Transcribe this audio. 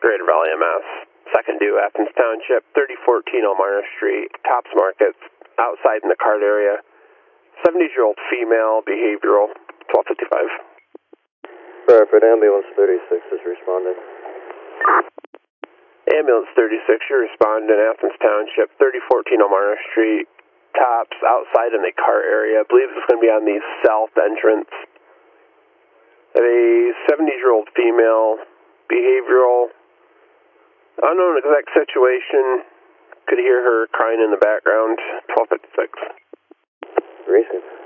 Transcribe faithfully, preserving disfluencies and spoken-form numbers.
Greater Valley M S. Second due, Athens Township, thirty fourteen Elmira Street, Tops Markets, outside in the cart area. seventy-year-old female, behavioral, twelve fifty-five. Bradford, ambulance thirty-six is responding. Ambulance thirty-six, you're responding, Athens Township, thirty fourteen Elmira Street, Tops, outside in the cart area. I believe it's going to be on the south entrance. A seventy-year-old female, behavioral, unknown exact situation. Could hear her crying in the background, twelve fifty-six. Recent.